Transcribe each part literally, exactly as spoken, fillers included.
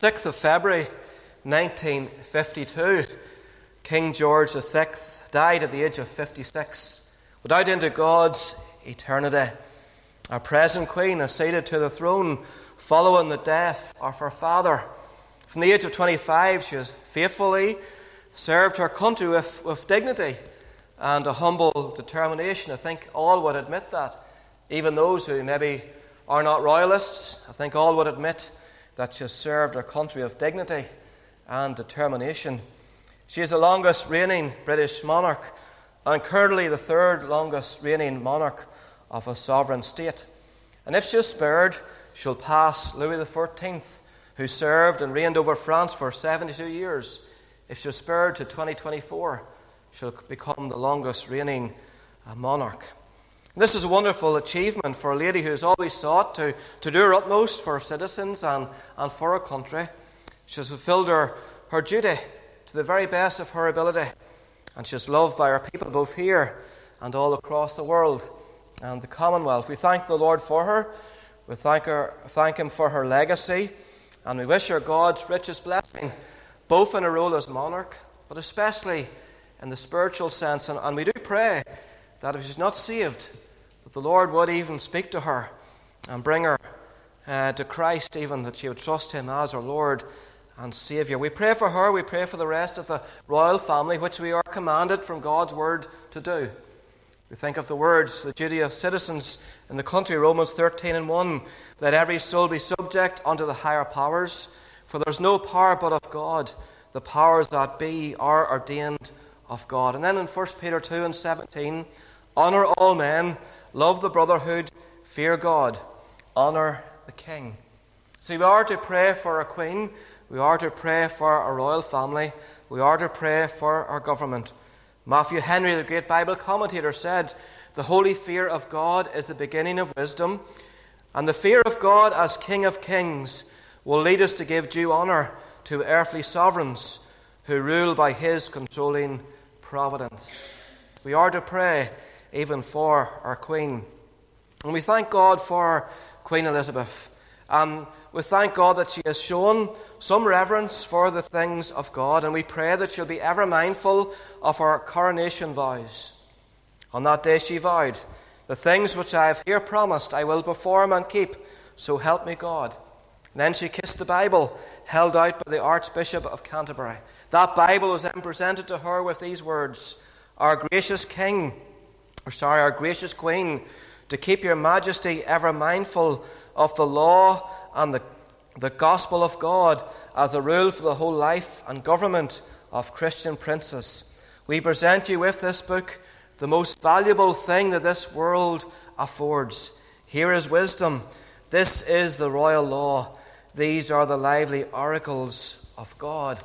sixth of February nineteen fifty-two, King George the Sixth died at the age of fifty-six, without into God's eternity. Our present Queen acceded to the throne following the death of her father. From the age of twenty-five, she has faithfully served her country with, with dignity and a humble determination. I think all would admit that. Even those who maybe are not royalists, I think all would admit that she has served her country with dignity and determination. She is the longest reigning British monarch and currently the third longest reigning monarch of a sovereign state. And if she is spared, she'll pass Louis the Fourteenth, who served and reigned over France for seventy-two years. If she is spared to twenty twenty-four, she'll become the longest reigning uh, monarch. This is a wonderful achievement for a lady who has always sought to, to do her utmost for her citizens and, and for her country. She has fulfilled her, her duty to the very best of her ability, and she is loved by her people both here and all across the world and the Commonwealth. We thank the Lord for her. We thank, her, thank Him for her legacy, and we wish her God's richest blessing, both in her role as monarch, but especially in the spiritual sense. And, and we do pray that if she's not saved, that the Lord would even speak to her and bring her uh, to Christ, even that she would trust Him as her Lord and Saviour. We pray for her, we pray for the rest of the royal family, which we are commanded from God's word to do. We think of the words, the duty of citizens in the country, Romans thirteen and one. Let every soul be subject unto the higher powers, for there is no power but of God. The powers that be are ordained of God. And then in First Peter two and seventeen, honour all men, love the brotherhood, fear God, honour the king. So we are to pray for our Queen, we are to pray for our royal family, we are to pray for our government. Matthew Henry, the great Bible commentator, said, the holy fear of God is the beginning of wisdom, and the fear of God as King of Kings will lead us to give due honour to earthly sovereigns who rule by His controlling providence. We are to pray even for our Queen. And we thank God for Queen Elizabeth. And we thank God that she has shown some reverence for the things of God, and we pray that she'll be ever mindful of her coronation vows. On that day she vowed, the things which I have here promised I will perform and keep, so help me God. And then she kissed the Bible held out by the Archbishop of Canterbury. That Bible was then presented to her with these words, Our gracious King, or sorry, our gracious Queen, to keep your majesty ever mindful of the law and the, the gospel of God as a rule for the whole life and government of Christian princes. We present you with this book, the most valuable thing that this world affords. Here is wisdom. This is the royal law. These are the lively oracles of God.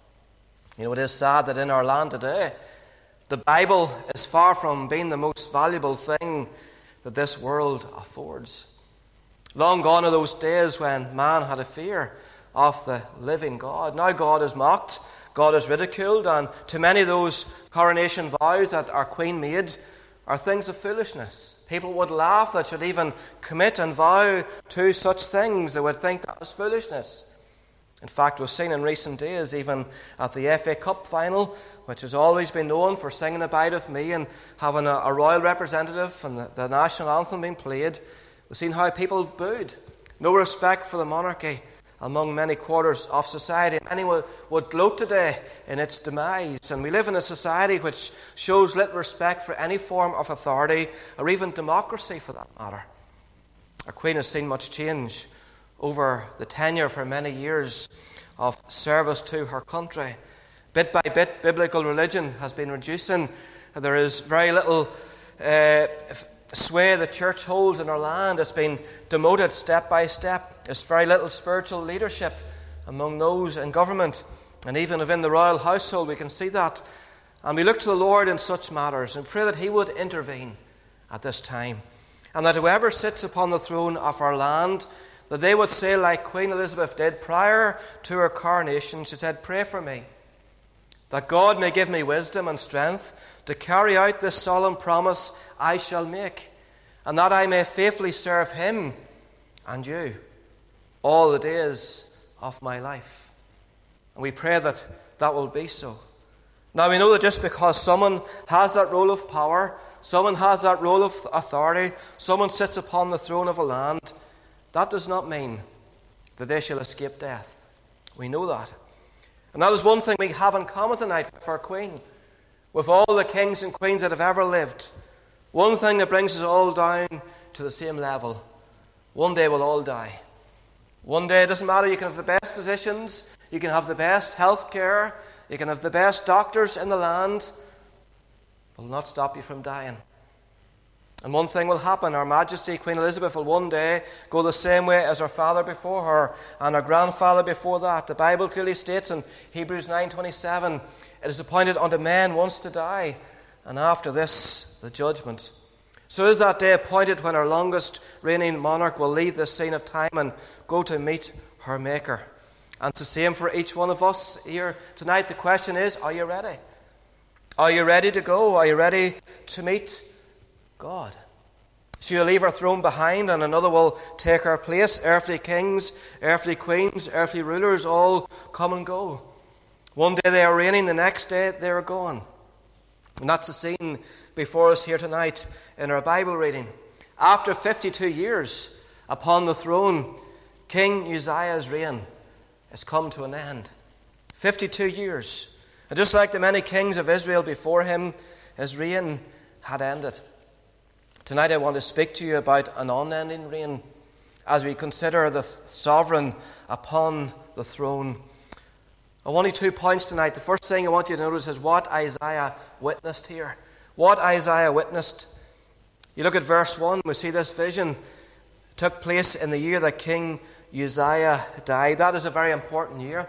You know, it is sad that in our land today, the Bible is far from being the most valuable thing that this world affords. Long gone are those days when man had a fear of the living God. Now God is mocked, God is ridiculed, and to many of those coronation vows that our Queen made are things of foolishness. People would laugh that should even commit and vow to such things. They would think that was foolishness. In fact, we've seen in recent days, even at the F A Cup final, which has always been known for singing Abide With Me and having a, a royal representative and the, the national anthem being played, we've seen how people booed. No respect for the monarchy among many quarters of society. Many would, would gloat today in its demise. And we live in a society which shows little respect for any form of authority or even democracy for that matter. Our Queen has seen much change over the tenure of her many years of service to her country. Bit by bit, biblical religion has been reducing. There is very little uh, sway the church holds in our land. It's been demoted step by step. There's very little spiritual leadership among those in government. And even within the royal household, we can see that. And we look to the Lord in such matters and pray that He would intervene at this time. And that whoever sits upon the throne of our land, that they would say like Queen Elizabeth did prior to her coronation. She said, pray for me, that God may give me wisdom and strength to carry out this solemn promise I shall make, and that I may faithfully serve Him and you all the days of my life. And we pray that that will be so. Now we know that just because someone has that role of power, someone has that role of authority, someone sits upon the throne of a land, that does not mean that they shall escape death. We know that. And that is one thing we have in common tonight with our Queen, with all the kings and queens that have ever lived. One thing that brings us all down to the same level. One day we'll all die. One day, it doesn't matter, you can have the best physicians, you can have the best health care, you can have the best doctors in the land. It will not stop you from dying. And one thing will happen. Our Majesty, Queen Elizabeth, will one day go the same way as her father before her and her grandfather before that. The Bible clearly states in Hebrews nine twenty-seven, it is appointed unto men once to die, and after this, the judgment. So is that day appointed when our longest reigning monarch will leave this scene of time and go to meet her Maker. And it's the same for each one of us here tonight. The question is, are you ready? Are you ready to go? Are you ready to meet God? She'll leave her throne behind and another will take her place. Earthly kings, earthly queens, earthly rulers all come and go. One day they are reigning, the next day they are gone. And that's the scene before us here tonight in our Bible reading. After fifty-two years upon the throne, King Uzziah's reign has come to an end. fifty-two years. And just like the many kings of Israel before him, his reign had ended. Tonight I want to speak to you about an unending reign as we consider the sovereign upon the throne. I want you two points tonight. The first thing I want you to notice is what Isaiah witnessed here. What Isaiah witnessed. You look at verse one, we see this vision took place in the year that King Uzziah died. That is a very important year.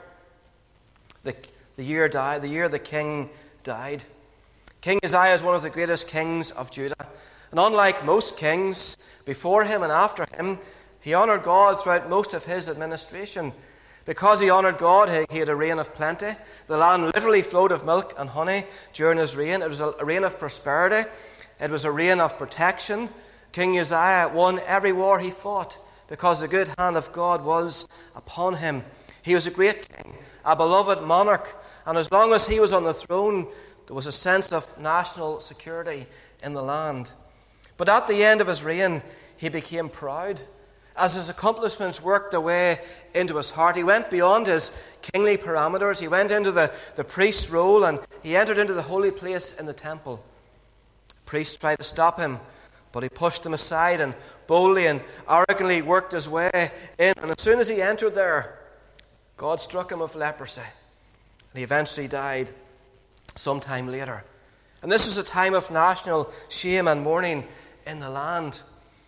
The, the year died, the year the king died. King Uzziah is one of the greatest kings of Judah. And unlike most kings before him and after him, he honoured God throughout most of his administration. Because he honoured God, he had a reign of plenty. The land literally flowed of milk and honey during his reign. It was a reign of prosperity. It was a reign of protection. King Uzziah won every war he fought because the good hand of God was upon him. He was a great king, a beloved monarch, and as long as he was on the throne, there was a sense of national security in the land. But at the end of his reign, he became proud. As his accomplishments worked their way into his heart, he went beyond his kingly parameters. He went into the, the priest's role and he entered into the holy place in the temple. Priests tried to stop him, but he pushed them aside and boldly and arrogantly worked his way in. And as soon as he entered there, God struck him with leprosy. And he eventually died sometime later. And this was a time of national shame and mourning in the land.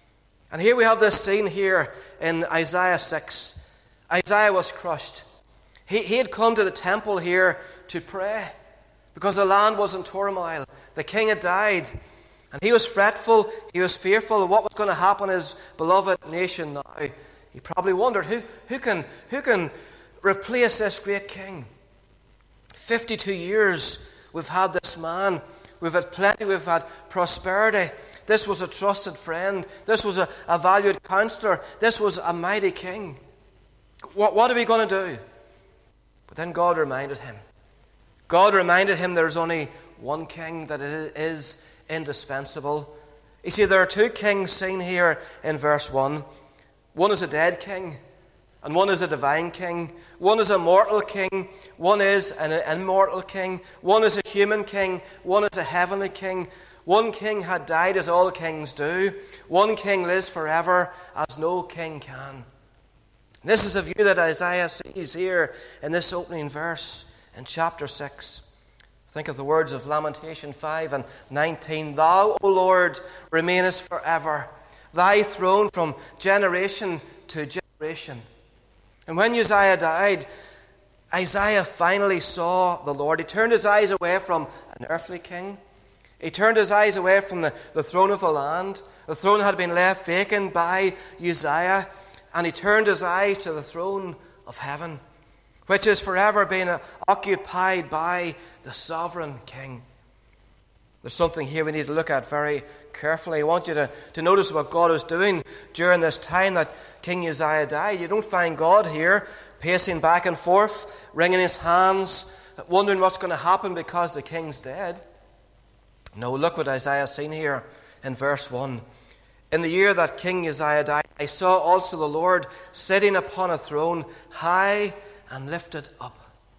And here we have this scene here in Isaiah six. Isaiah was crushed. He, he had come to the temple here to pray because the land was in turmoil. The king had died. And he was fretful, he was fearful of what was going to happen to his beloved nation now. He probably wondered, who, who, can, who can replace this great king? fifty-two years we've had this man. We've had plenty, we've had prosperity. This was a trusted friend. This was a, a valued counselor. This was a mighty king. What, what are we going to do? But then God reminded him. God reminded him there's only one king that is indispensable. You see, there are two kings seen here in verse one. One is a dead king, and one is a divine king. One is a mortal king, one is an immortal king. One is a human king, one is a heavenly king. One king had died as all kings do. One king lives forever as no king can. This is a view that Isaiah sees here in this opening verse in chapter six. Think of the words of Lamentation five and nineteen. Thou, O Lord, remainest forever. Thy throne from generation to generation. And when Uzziah died, Isaiah finally saw the Lord. He turned his eyes away from an earthly king. He turned his eyes away from the, the throne of the land. The throne had been left vacant by Uzziah. And he turned his eyes to the throne of heaven, which is forever being occupied by the sovereign king. There's something here we need to look at very carefully. I want you to, to notice what God is doing during this time that King Uzziah died. You don't find God here pacing back and forth, wringing his hands, wondering what's going to happen because the king's dead. No, look what Isaiah's seen here in verse one. In the year that King Uzziah died, I saw also the Lord sitting upon a throne, high and lifted up.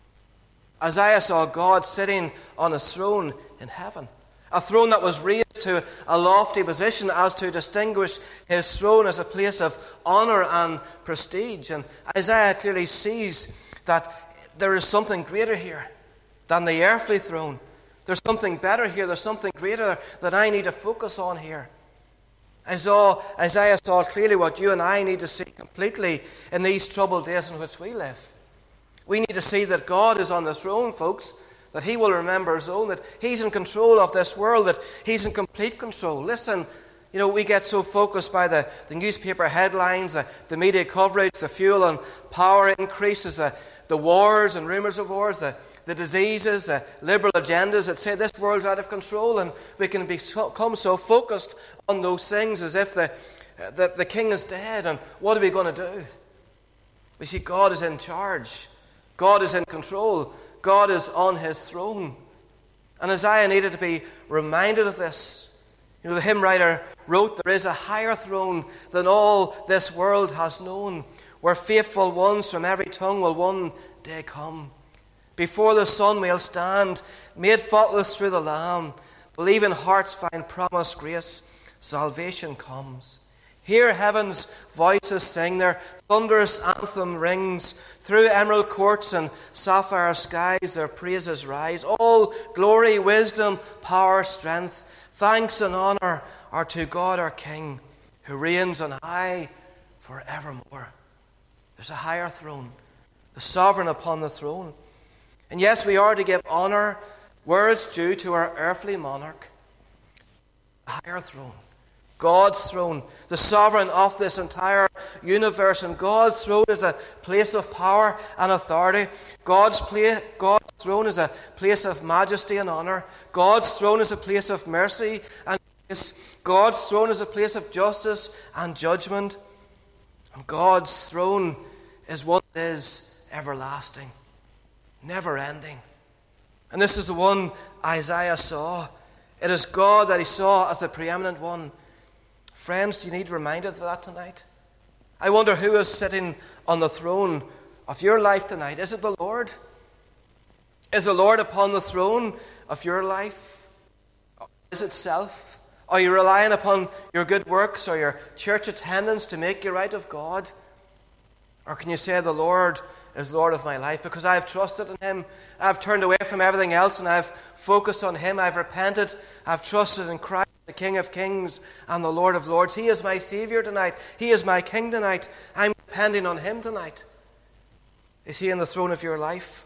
Isaiah saw God sitting on a throne in heaven, a throne that was raised to a lofty position as to distinguish his throne as a place of honour and prestige. And Isaiah clearly sees that there is something greater here than the earthly throne. There's something better here. There's something greater that I need to focus on here. I saw, Isaiah saw clearly what you and I need to see completely in these troubled days in which we live. We need to see that God is on the throne, folks, that he will remember his own, that he's in control of this world, that he's in complete control. Listen, you know, we get so focused by the, the newspaper headlines, the, the media coverage, the fuel and power increases, the, the wars and rumours of wars, the, the diseases, the liberal agendas that say this world's out of control, and we can become so focused on those things as if the, the, the king is dead, and what are we going to do? We see God is in charge. God is in control. God is on his throne. And Isaiah needed to be reminded of this. You know, the hymn writer wrote, there is a higher throne than all this world has known, where faithful ones from every tongue will one day come. Before the Son we'll stand, made faultless through the Lamb. Believing hearts find promised grace, salvation comes. Hear heaven's voices sing, their thunderous anthem rings. Through emerald courts and sapphire skies their praises rise. All glory, wisdom, power, strength, thanks and honour are to God our King, who reigns on high forevermore. There's a higher throne, the sovereign upon the throne. And yes, we are to give honour where it's due to our earthly monarch. A higher throne. God's throne, the sovereign of this entire universe. And God's throne is a place of power and authority. God's, place, God's throne is a place of majesty and honour. God's throne is a place of mercy and grace. God's throne is a place of justice and judgment. And God's throne is what is everlasting, never ending. And this is the one Isaiah saw. It is God that he saw as the preeminent one. Friends, do you need reminded of that tonight? I wonder who is sitting on the throne of your life tonight. Is it the Lord? Is the Lord upon the throne of your life? Or is it self? Are you relying upon your good works or your church attendance to make you right of God? Or can you say the Lord is Lord of my life because I've trusted in him? I've turned away from everything else and I've focused on him. I've repented. I've trusted in Christ, the King of Kings and the Lord of Lords. He is my Saviour tonight. He is my King tonight. I'm depending on him tonight. Is he in the throne of your life?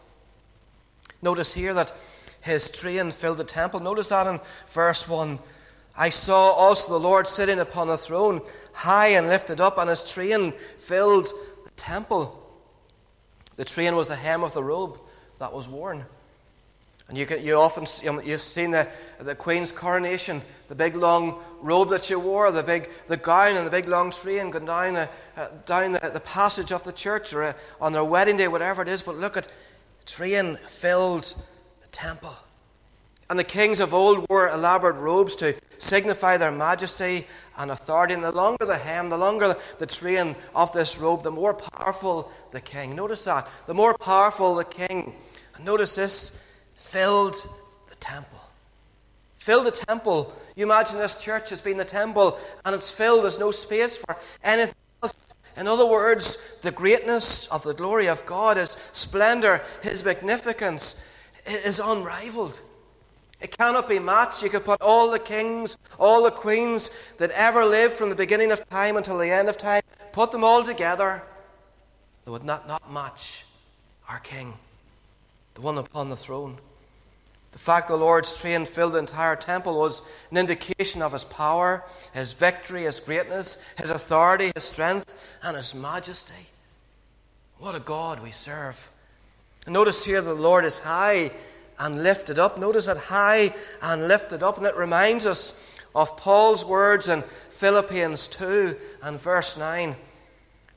Notice here that his train filled the temple. Notice that in verse one. I saw also the Lord sitting upon the throne, high and lifted up, and his train filled the temple. The train was the hem of the robe that was worn. And you can, you often you've seen the, the Queen's coronation, the big long robe that she wore, the big the gown and the big long train going down uh, down the, the passage of the church or uh, on their wedding day, whatever it is. But look at the train filled the temple. And the kings of old wore elaborate robes to signify their majesty and authority. And the longer the hem, the longer the, the train of this robe, the more powerful the king. Notice that. The more powerful the king. And notice this. Filled the temple. Filled the temple. You imagine this church has been the temple and it's filled. There's no space for anything else. In other words, the greatness of the glory of God, his splendor, his magnificence is unrivaled. It cannot be matched. You could put all the kings, all the queens that ever lived from the beginning of time until the end of time, put them all together. They would not, not match our King, the one upon the throne. The fact the Lord's train filled the entire temple was an indication of his power, his victory, his greatness, his authority, his strength, and his majesty. What a God we serve. And notice here the Lord is high and lifted up. Notice that high and lifted up. And it reminds us of Paul's words in Philippians two and verse nine.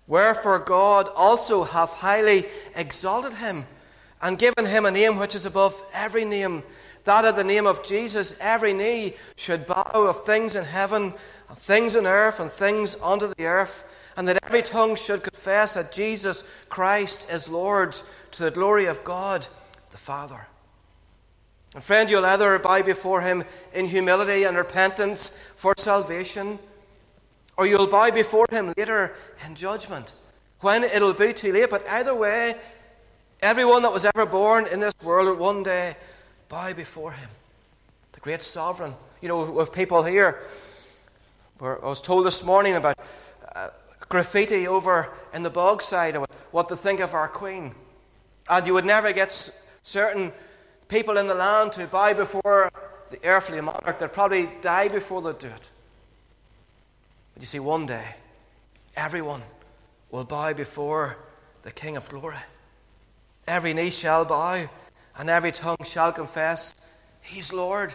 Wherefore God also hath highly exalted him, and given him a name which is above every name, that at the name of Jesus every knee should bow, of things in heaven, and things on earth, and things under the earth, and that every tongue should confess that Jesus Christ is Lord, to the glory of God the Father. And friend, you'll either bow before him in humility and repentance for salvation, or you'll bow before him later in judgment, when it'll be too late. But either way, everyone that was ever born in this world will one day bow before him, the great sovereign. You know, with people here, where I was told this morning about uh, graffiti over in the Bogside about what to think of our Queen. And you would never get s- certain people in the land to bow before the earthly monarch. They'd probably die before they'd do it. But you see, one day, everyone will bow before the King of glory. Every knee shall bow, and every tongue shall confess he's Lord.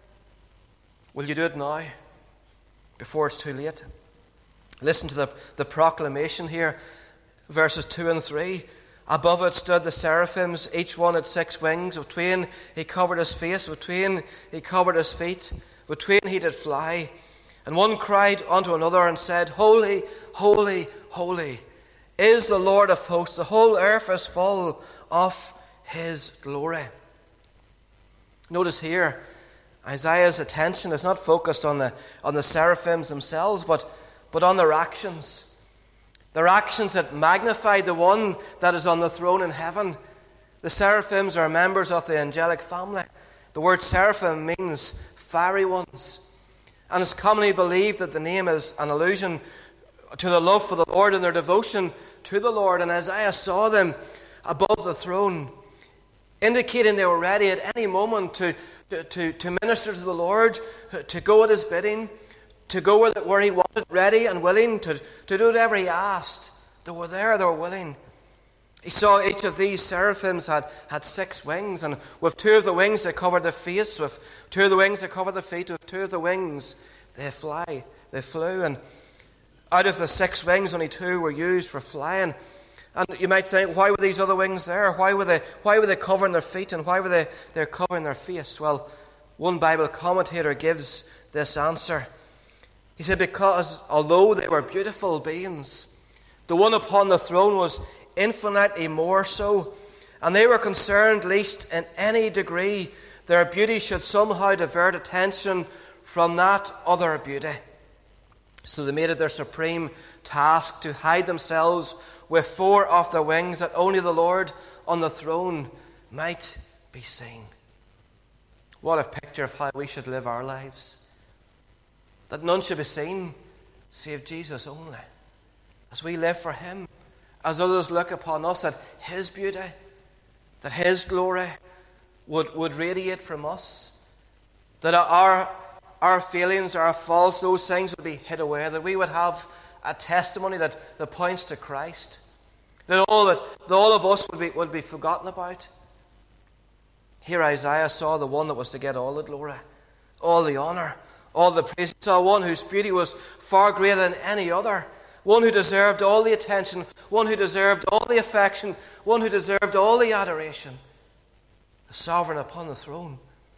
Will you do it now, before it's too late? Listen to the, the proclamation here, verses two and three. Above it stood the seraphims, each one had six wings. With twain he covered his face, with twain he covered his feet, with twain he did fly. And one cried unto another and said, Holy, holy, holy is the Lord of hosts. The whole earth is full of his glory. Notice here, Isaiah's attention is not focused on the, on the seraphims themselves, but, but on their actions. Their actions that magnify the one that is on the throne in heaven. The seraphims are members of the angelic family. The word seraphim means fiery ones. And it's commonly believed that the name is an allusion to the love for the Lord and their devotion to the Lord. And Isaiah saw them above the throne, indicating they were ready at any moment to, to, to minister to the Lord, to go at his bidding, to go where, where he wanted, ready and willing to, to do whatever he asked. They were there, they were willing. He saw each of these seraphims had, had six wings, and with two of the wings they covered their face, with two of the wings they covered their feet, with two of the wings they fly, they flew, and out of the six wings only two were used for flying. And you might think, why were these other wings there? Why were they why were they covering their feet, and why were they they're covering their face? Well, one Bible commentator gives this answer. He said, because although they were beautiful beings, the one upon the throne was infinitely more so, and they were concerned lest in any degree their beauty should somehow divert attention from that other beauty. So they made it their supreme task to hide themselves with four of their wings, that only the Lord on the throne might be seen. What a picture of how we should live our lives. That none should be seen save Jesus only. As we live for him, as others look upon us, that his beauty, that his glory would, would radiate from us, that our, our feelings, our faults, those things would be hid away, that we would have a testimony that, that points to Christ, that all, that, that all of us would be, would be forgotten about. Here Isaiah saw the one that was to get all the glory, all the honour, all the praise. He saw one whose beauty was far greater than any other, one who deserved all the attention, one who deserved all the affection, one who deserved all the adoration, the sovereign upon the throne.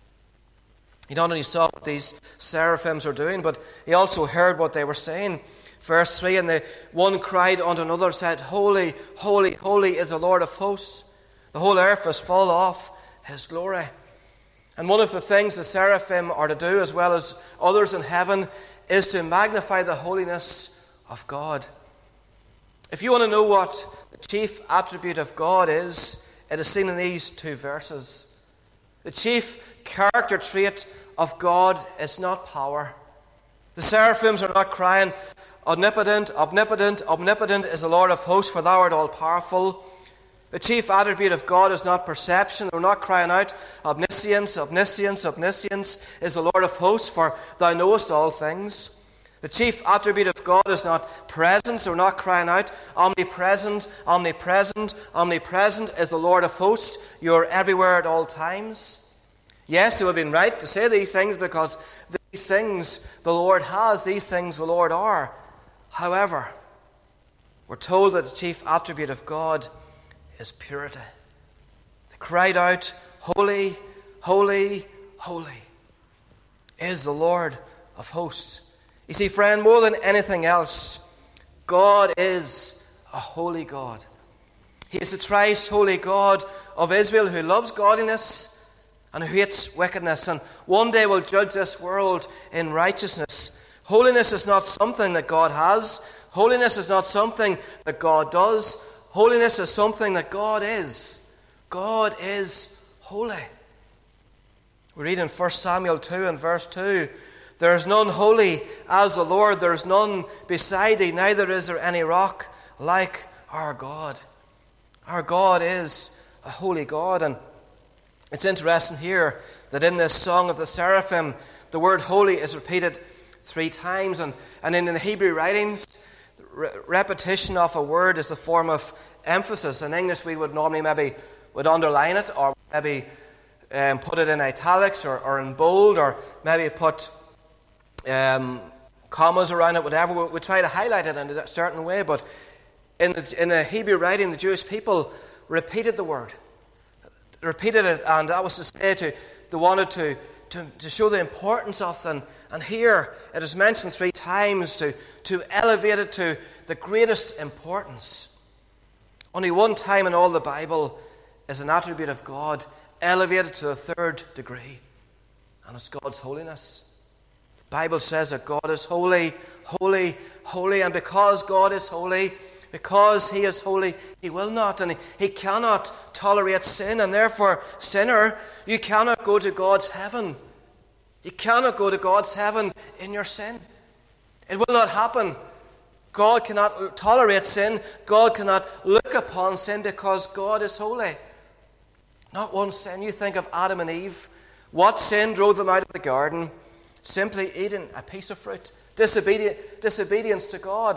He not only saw what these seraphims were doing, but he also heard what they were saying. Verse three, and the one cried unto another and said, Holy, holy, holy is the Lord of hosts. The whole earth is full of his glory. And one of the things the seraphim are to do, as well as others in heaven, is to magnify the holiness of God. If you want to know what the chief attribute of God is, it is seen in these two verses. The chief character trait of God is not power. The seraphims are not crying, Omnipotent, omnipotent, omnipotent is the Lord of hosts, for thou art all-powerful. The chief attribute of God is not perception. We're not crying out, Omniscience, omniscience, omniscience is the Lord of hosts, for thou knowest all things. The chief attribute of God is not presence. We're not crying out, Omnipresent, omnipresent, omnipresent is the Lord of hosts. You're everywhere at all times. Yes, it would have been right to say these things because these things the Lord has, these things the Lord are. However, we're told that the chief attribute of God is purity. They cried out, "Holy, holy, holy is the Lord of hosts." You see, friend, more than anything else, God is a holy God. He is the thrice holy God of Israel, who loves godliness and who hates wickedness, and one day will judge this world in righteousness. Holiness is not something that God has. Holiness is not something that God does. Holiness is something that God is. God is holy. We read in First Samuel two and verse two, "There is none holy as the Lord, there is none beside thee, neither is there any rock like our God." Our God is a holy God. And it's interesting here that in this Song of the Seraphim, the word holy is repeated three times. And, and in the Hebrew writings, re- repetition of a word is a form of emphasis. In English, we would normally maybe would underline it, or maybe um, put it in italics, or, or in bold, or maybe put um, commas around it, whatever. We, we try to highlight it in a certain way. But in the, in the Hebrew writing, the Jewish people repeated the word. Repeated it, and that was to say to, they wanted to, to, to show the importance of them. And here it is mentioned three times to, to elevate it to the greatest importance. Only one time in all the Bible is an attribute of God elevated to the third degree, and it's God's holiness. The Bible says that God is holy, holy, holy, and because God is holy, because He is holy, He will not and He, he cannot tolerate sin, and therefore, sinner, you cannot go to God's heaven. You cannot go to God's heaven in your sin. It will not happen. God cannot tolerate sin. God cannot look upon sin because God is holy. Not one sin. You think of Adam and Eve. What sin drove them out of the garden? Simply eating a piece of fruit. Disobedi- disobedience to God.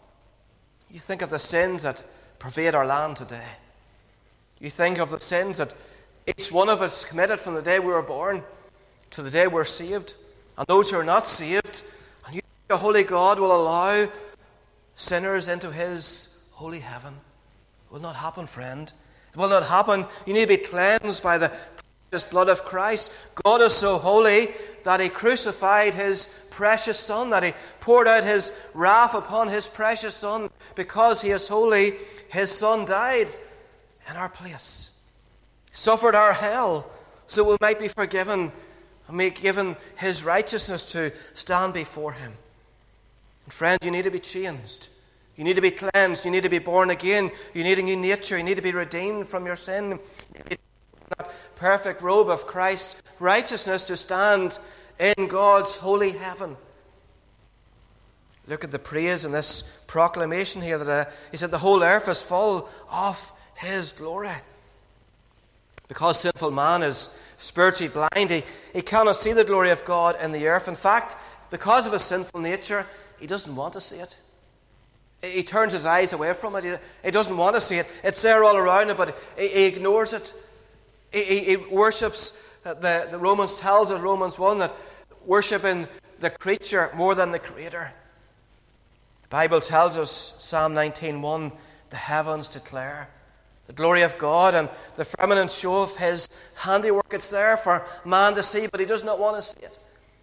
You think of the sins that pervade our land today. You think of the sins that each one of us committed from the day we were born to the day we're saved. And those who are not saved, and you think a holy God will allow sinners into His holy heaven. It will not happen, friend. It will not happen. You need to be cleansed by the precious blood of Christ. God is so holy that He crucified His precious Son, that He poured out His wrath upon His precious Son. Because He is holy, His Son died in our place. He suffered our hell so we might be forgiven and be given His righteousness to stand before Him. And friend, you need to be changed. You need to be cleansed. You need to be born again. You need a new nature. You need to be redeemed from your sin. You need to be in that perfect robe of Christ's righteousness to stand in God's holy heaven. Look at the praise in this proclamation here. That uh, he said the whole earth is full of His glory. Because sinful man is spiritually blind, he, he cannot see the glory of God in the earth. In fact, because of his sinful nature, he doesn't want to see it. He turns his eyes away from it. He, he doesn't want to see it. It's there all around him, but he, he ignores it. He, he, he worships, the, the Romans tells us, Romans one, that worshipping the creature more than the Creator. The Bible tells us, Psalm nineteen one, the heavens declare the glory of God, and the firmament show of His handiwork. It's there for man to see, but he does not want to see it.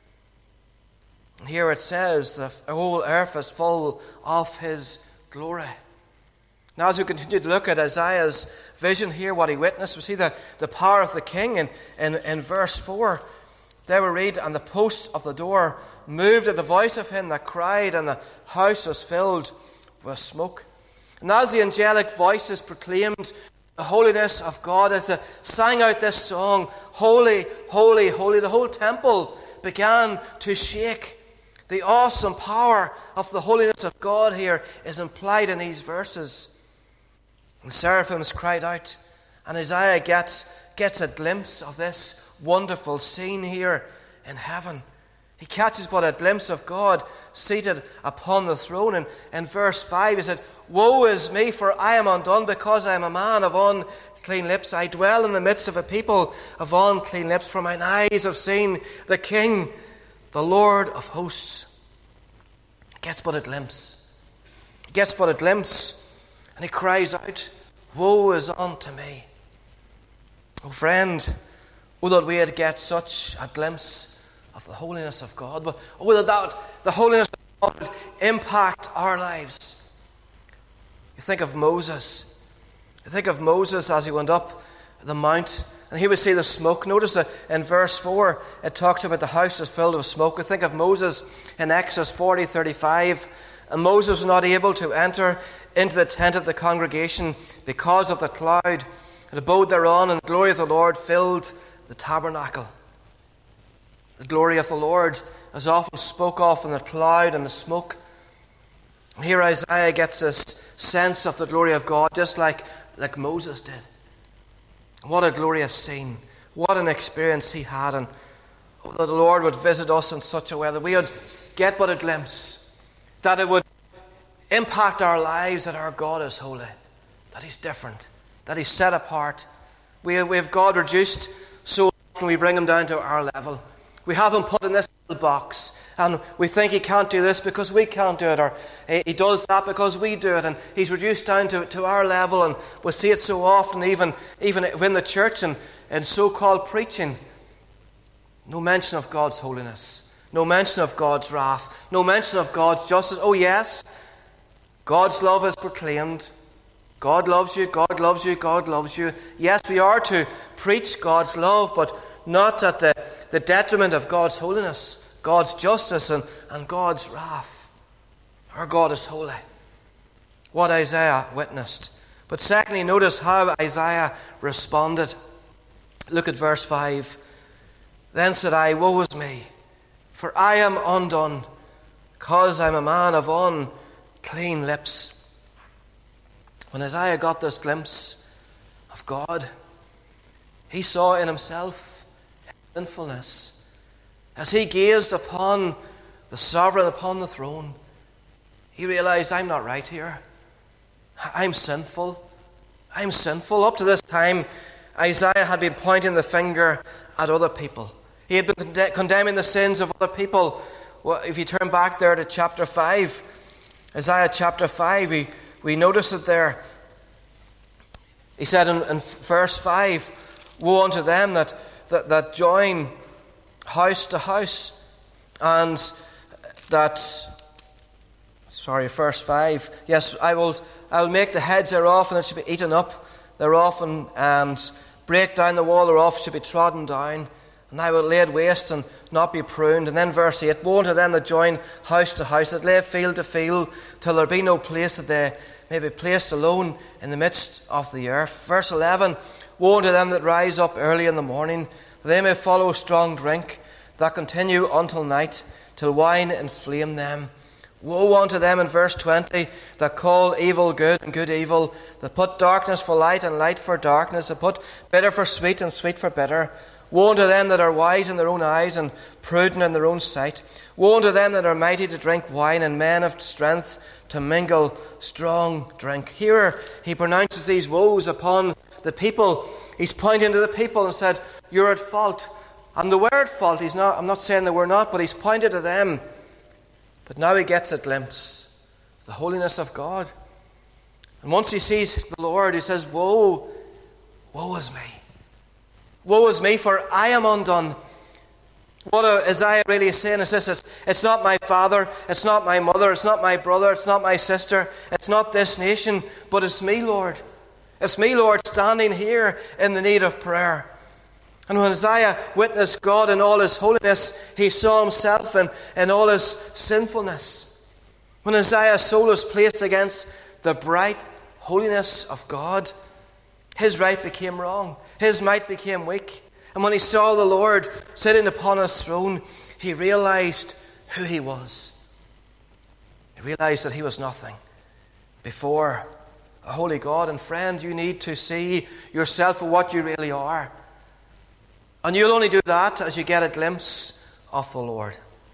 And here it says the whole earth is full of His glory. Now, as we continue to look at Isaiah's vision here, what he witnessed, we see the, the power of the King. In, in, in verse four, there we read, and the posts of the door moved at the voice of Him that cried, and the house was filled with smoke. And as the angelic voices proclaimed the holiness of God, as they sang out this song, Holy, Holy, Holy, the whole temple began to shake. The awesome power of the holiness of God here is implied in these verses. And the seraphims cried out, and Isaiah gets, gets a glimpse of this wonderful scene here in heaven. He catches but a glimpse of God seated upon the throne. And in verse five he said, Woe is me, for I am undone, because I am a man of unclean lips. I dwell in the midst of a people of unclean lips, for mine eyes have seen the King, the Lord of hosts. Gets but a glimpse. He gets but a glimpse, and he cries out, "Woe is unto me." Oh friend, oh that we'd get such a glimpse of the holiness of God. But oh that, that the holiness of God would impact our lives. You think of Moses. You think of Moses as he went up the mount, and he would see the smoke. Notice that in verse four, it talks about the house is filled with smoke. We think of Moses in Exodus forty thirty-five, and Moses was not able to enter into the tent of the congregation because of the cloud. It abode thereon, and the glory of the Lord filled the tabernacle. The glory of the Lord is often spoke of in the cloud and the smoke. And here Isaiah gets this sense of the glory of God, just like, like Moses did. What a glorious scene. What an experience he had. And oh, that the Lord would visit us in such a way that we would get but a glimpse, that it would impact our lives, that our God is holy, that he's different, that he's set apart. We have, we have God reduced so often we bring him down to our level. We have him put in this little box, and we think he can't do this because we can't do it, or he does that because we do it, and he's reduced down to, to our level. And we see it so often, even, even in the church and in so-called preaching. No mention of God's holiness, no mention of God's wrath, no mention of God's justice. Oh yes, God's love is proclaimed. God loves you, God loves you, God loves you. Yes, we are to preach God's love, but not at the, the detriment of God's holiness, God's justice, and, and God's wrath. Our God is holy. What Isaiah witnessed. But secondly, notice how Isaiah responded. Look at verse five. Then said I, Woe is me, for I am undone, because I am a man of unclean lips. When Isaiah got this glimpse of God, he saw in himself his sinfulness. As he gazed upon the sovereign upon the throne, he realized, I'm not right here. I'm sinful. I'm sinful. Up to this time, Isaiah had been pointing the finger at other people. He had been conde- condemning the sins of other people. Well, if you turn back there to chapter five, Isaiah chapter five, we, we notice it there. He said in, in verse five, Woe unto them that, that, that join house to house, and that, sorry, verse five, yes, I will I will make the heads thereof, and it shall be eaten up thereof, and, and break down the wall thereof, it shall be trodden down, and I will lay it waste and not be pruned. And then verse eight, Woe unto them that join house to house, that lay field to field, till there be no place that they may be placed alone in the midst of the earth. Verse eleven, Woe unto them that rise up early in the morning, that they may follow strong drink, that continue until night, till wine inflame them. Woe unto them in verse twenty, that call evil good and good evil, that put darkness for light and light for darkness, that put bitter for sweet and sweet for bitter. Woe unto them that are wise in their own eyes and prudent in their own sight. Woe unto them that are mighty to drink wine, and men of strength to mingle strong drink. Here he pronounces these woes upon the people. He's pointing to the people and said, You're at fault. And the word fault, he's not, I'm not saying that we're not, but he's pointed to them. But now he gets a glimpse of the holiness of God. And once he sees the Lord, he says, Woe, woe is me. Woe is me, for I am undone. What Isaiah really is saying is this, it's, it's not my father, it's not my mother, it's not my brother, it's not my sister, it's not this nation, but it's me, Lord. It's me, Lord, standing here in the need of prayer. And when Isaiah witnessed God in all his holiness, he saw himself in, in all his sinfulness. When Isaiah's soul was placed against the bright holiness of God, his right became wrong. His might became weak. And when he saw the Lord sitting upon his throne, he realized who he was. He realized that he was nothing before a holy God. And friend, you need to see yourself for what you really are. And you'll only do that as you get a glimpse of the Lord.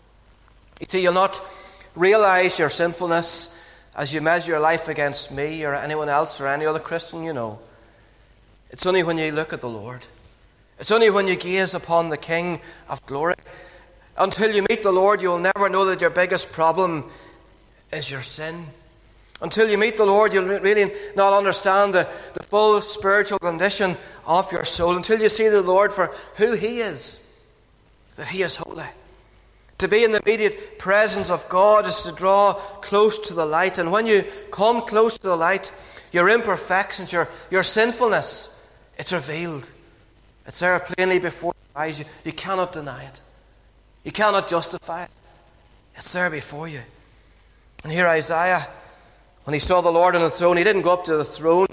You see, you'll not realize your sinfulness as you measure your life against me or anyone else or any other Christian you know. It's only when you look at the Lord. It's only when you gaze upon the King of glory. Until you meet the Lord, you will never know that your biggest problem is your sin. Until you meet the Lord, you'll really not understand the, the full spiritual condition of your soul. Until you see the Lord for who He is, that He is holy. To be in the immediate presence of God is to draw close to the light. And when you come close to the light, your imperfections, your, your sinfulness, it's revealed. It's there plainly before your eyes. You, you cannot deny it. You cannot justify it. It's there before you. And here Isaiah, when he saw the Lord on the throne, he didn't go up to the throne.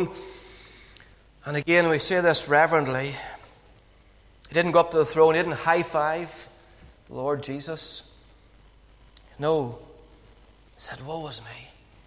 And again, we say this reverently. He didn't go up to the throne. He didn't high-five the Lord Jesus. No. He said, woe is me.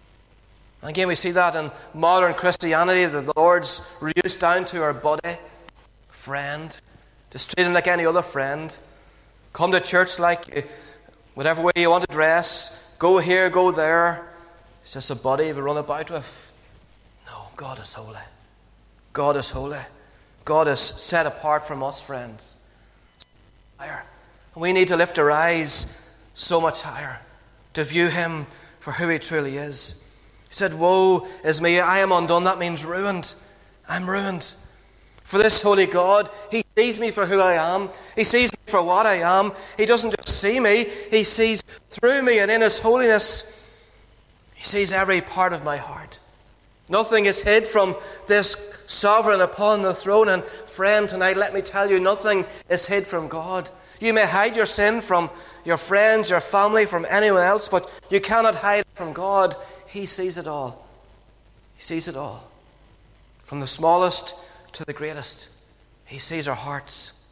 And again, we see that in modern Christianity, that the Lord's reduced down to our buddy, friend. Just treat him like any other friend. Come to church like you, whatever way you want to dress. Go here, go there. It's just a buddy we run about with. No, God is holy. God is holy. God is set apart from us, friends. Higher. And we need to lift our eyes so much higher to view Him for who He truly is. He said, woe is me, I am undone. That means ruined. I'm ruined. For this holy God, He sees me for who I am. He sees me for what I am. He doesn't just see me, He sees through me, and in His holiness, He sees every part of my heart. Nothing is hid from this sovereign upon the throne. And friend, tonight, let me tell you, nothing is hid from God. You may hide your sin from your friends, your family, from anyone else, but you cannot hide it from God. He sees it all. He sees it all. From the smallest to the greatest. He sees our hearts.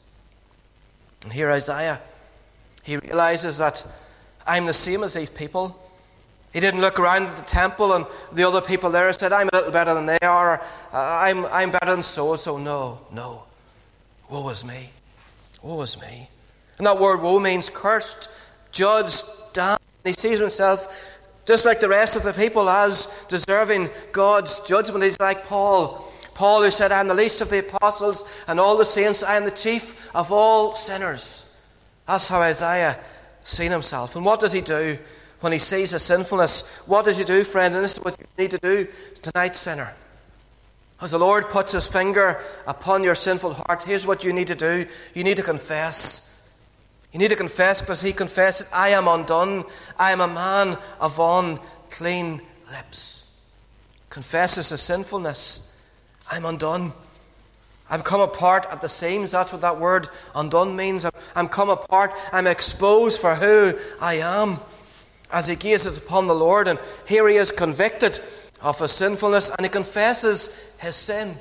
And here Isaiah, he realizes that I'm the same as these people. He didn't look around at the temple and the other people there and said, I'm a little better than they are, or I'm, I'm better than so-and-so. No, no. Woe is me. Woe is me. And that word woe means cursed, judged, damned. He sees himself just like the rest of the people as deserving God's judgment. He's like Paul. Paul who said, I am the least of the apostles and all the saints. I am the chief of all sinners. That's how Isaiah seen himself. And what does he do when he sees his sinfulness? What does he do, friend? And this is what you need to do tonight, sinner. As the Lord puts His finger upon your sinful heart, here's what you need to do. You need to confess. You need to confess, because He confessed, I am undone. I am a man of unclean lips. Confesses his sinfulness. I'm undone. I've come apart at the seams. That's what that word undone means. I'm come apart. I'm exposed for who I am. As he gazes upon the Lord, and here he is convicted of his sinfulness, and he confesses his sin.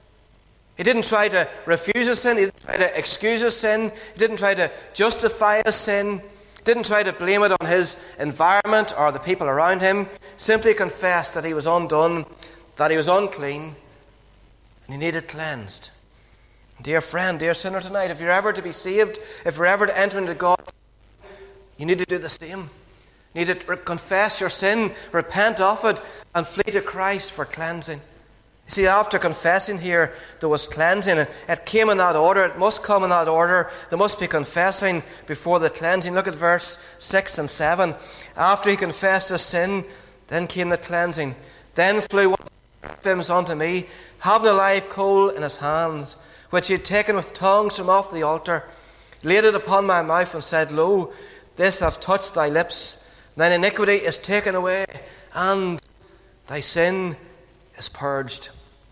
He didn't try to refuse his sin. He didn't try to excuse his sin. He didn't try to justify his sin. He didn't try to blame it on his environment or the people around him. Simply confessed that he was undone, that he was unclean, and he needed cleansed. Dear friend, dear sinner, tonight, if you're ever to be saved, if you're ever to enter into God's, you need to do the same. You need to confess your sin, repent of it, and flee to Christ for cleansing. You see, after confessing here, there was cleansing. And it came in that order. It must come in that order. There must be confessing before the cleansing. Look at verse six and seven. After he confessed his sin, then came the cleansing. Then flew one of the seraphims unto me, having a live coal in his hands, which he had taken with tongs from off the altar, laid it upon my mouth, and said, Lo, this hath touched thy lips. Thine iniquity is taken away, and thy sin is purged.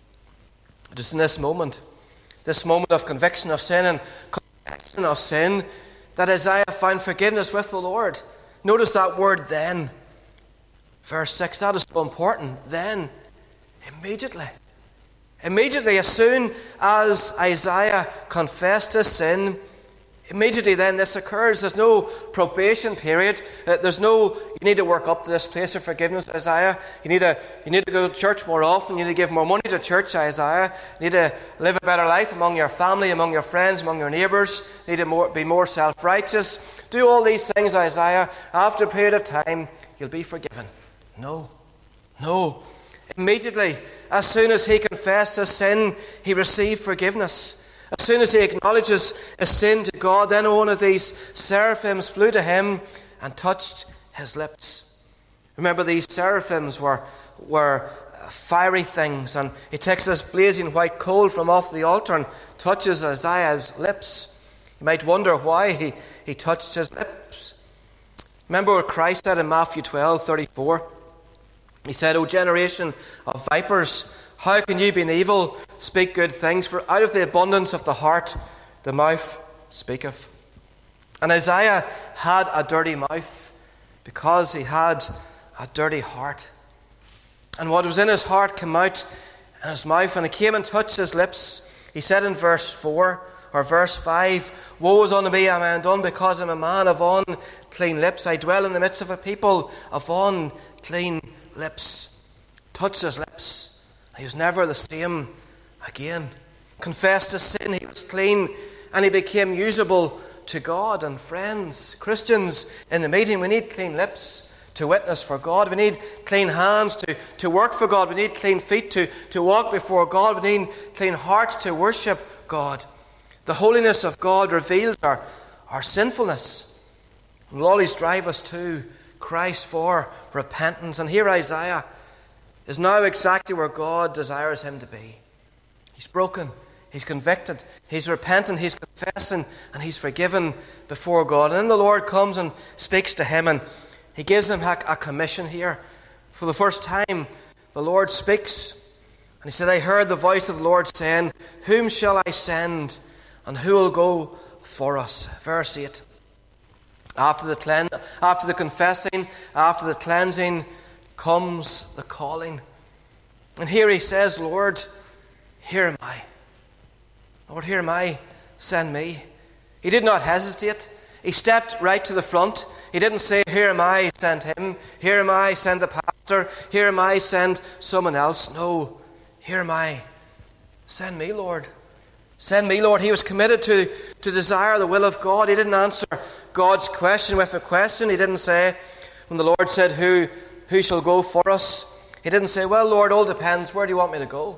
It is in this moment, this moment of conviction of sin and confession of sin, that Isaiah found forgiveness with the Lord. Notice that word then. Verse six, that is so important. Then, immediately. Immediately, as soon as Isaiah confessed his sin, immediately then this occurs. There's no probation period. Uh, there's no, you need to work up to this place of forgiveness, Isaiah. You need to you need to go to church more often. You need to give more money to church, Isaiah. You need to live a better life among your family, among your friends, among your neighbours. You need to more, be more self-righteous. Do all these things, Isaiah. After a period of time, you'll be forgiven. No. No. Immediately, as soon as he confessed his sin, he received forgiveness. As soon as he acknowledges his sin to God, then one of these seraphims flew to him and touched his lips. Remember, these seraphims were, were fiery things, and he takes this blazing white coal from off the altar and touches Isaiah's lips. You might wonder why he, he touched his lips. Remember what Christ said in Matthew twelve thirty-four? He said, O generation of vipers, how can you, being evil, speak good things? For out of the abundance of the heart, the mouth speaketh. And Isaiah had a dirty mouth because he had a dirty heart. And what was in his heart came out in his mouth, and it came and touched his lips. He said in verse four, or verse five, Woe is unto me, am I undone, because I'm a man of unclean lips. I dwell in the midst of a people of unclean lips. Touched his lips. He was never the same again. Confessed his sin, he was clean, and he became usable to God. And friends, Christians in the meeting, we need clean lips to witness for God. We need clean hands to, to work for God. We need clean feet to, to walk before God. We need clean hearts to worship God. The holiness of God reveals our, our sinfulness. And will always drive us to Christ for repentance. And here Isaiah is now exactly where God desires him to be. He's broken. He's convicted. He's repentant. He's confessing. And he's forgiven before God. And then the Lord comes and speaks to him, and he gives him a commission here. For the first time, the Lord speaks. And he said, I heard the voice of the Lord saying, Whom shall I send, and who will go for us? Verse eight. After the, clean, after the confessing, after the cleansing, comes the calling. And here he says, Lord, here am I. Lord, here am I. Send me. He did not hesitate. He stepped right to the front. He didn't say, Here am I, send him. Here am I, send the pastor. Here am I, send someone else. No, here am I. Send me, Lord. Send me, Lord. He was committed to, to desire the will of God. He didn't answer God's question with a question. He didn't say, when the Lord said, Who, who shall go for us? He didn't say, Well, Lord, all depends. Where do you want me to go?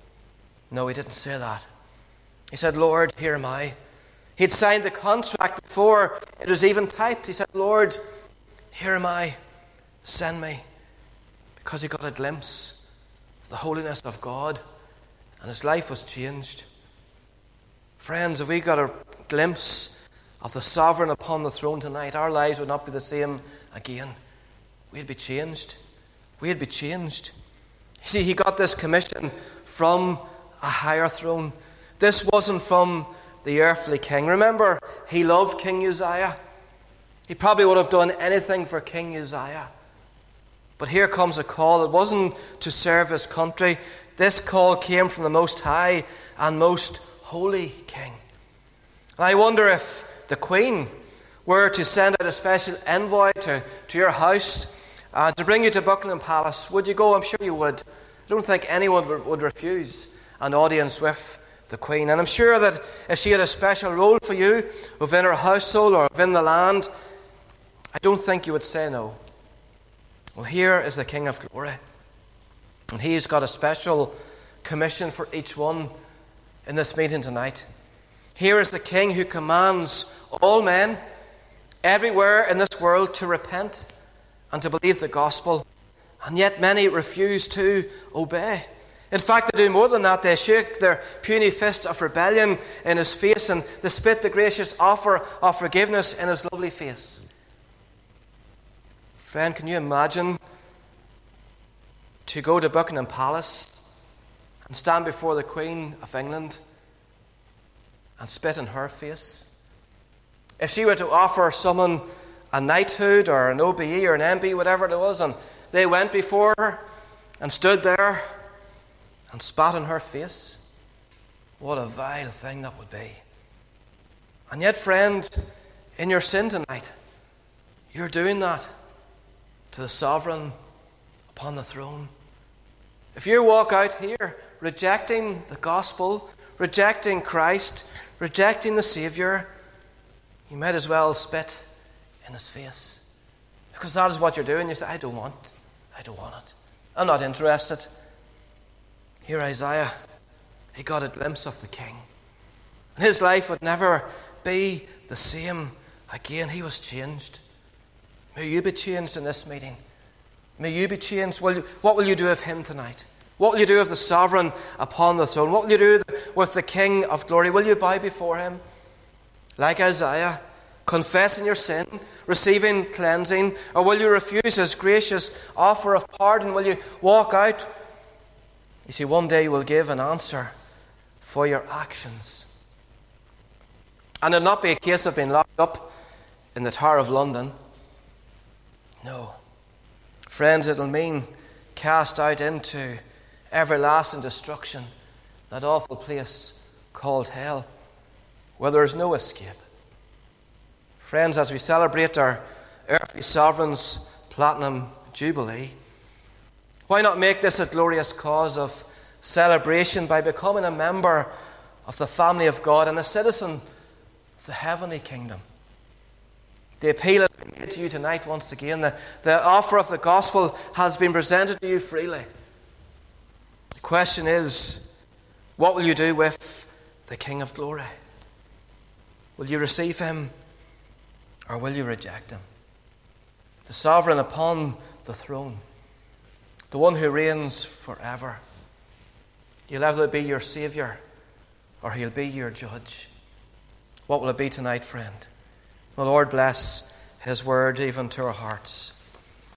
No, he didn't say that. He said, Lord, here am I. He'd signed the contract before it was even typed. He said, Lord, here am I. Send me. Because he got a glimpse of the holiness of God, and his life was changed. Friends, if we got a glimpse of the sovereign upon the throne tonight, our lives would not be the same again. We'd be changed. We'd be changed. You see, he got this commission from a higher throne. This wasn't from the earthly king. Remember, he loved King Uzziah. He probably would have done anything for King Uzziah. But here comes a call. It wasn't to serve his country. This call came from the Most High and Most Holy King. And I wonder if the Queen were to send out a special envoy to, to your house uh, to bring you to Buckingham Palace, would you go? I'm sure you would. I don't think anyone would, would refuse an audience with the Queen. And I'm sure that if she had a special role for you within her household or within the land, I don't think you would say no. Well, here is the King of Glory. And he's got a special commission for each one in this meeting tonight. Here is the King who commands all men everywhere in this world to repent and to believe the gospel. And yet many refuse to obey. In fact, they do more than that. They shake their puny fist of rebellion in his face, and they spit the gracious offer of forgiveness in his lovely face. Friend, can you imagine to go to Buckingham Palace and stand before the Queen of England and spit in her face? If she were to offer someone a knighthood or an O B E or an M B, whatever it was, and they went before her and stood there and spat in her face, what a vile thing that would be. And yet, friend, in your sin tonight, you're doing that to the sovereign upon the throne. If you walk out here rejecting the gospel, rejecting Christ, rejecting the Saviour, you might as well spit in his face. Because that is what you're doing. You say, I don't want, I don't want it. I'm not interested. Here Isaiah, he got a glimpse of the King. His life would never be the same again. He was changed. May you be changed in this meeting. May you be changed. Will you, what will you do of him tonight? What will you do of the sovereign upon the throne? What will you do with the King of glory? Will you bow before him like Isaiah, confessing your sin, receiving cleansing? Or will you refuse his gracious offer of pardon? Will you walk out? You see, one day you will give an answer for your actions. And it'll not be a case of being locked up in the Tower of London. No. Friends, it'll mean cast out into everlasting destruction, that awful place called hell, where there is no escape. Friends, as we celebrate our earthly sovereign's platinum jubilee, why not make this a glorious cause of celebration by becoming a member of the family of God and a citizen of the heavenly kingdom? The appeal has been made to you tonight once again. The, the offer of the gospel has been presented to you freely. The question is, what will you do with the King of glory? Will you receive him or will you reject him? The sovereign upon the throne, the one who reigns forever. He'll either be your Saviour or he'll be your judge. What will it be tonight, friend? The Lord bless his word even to our hearts.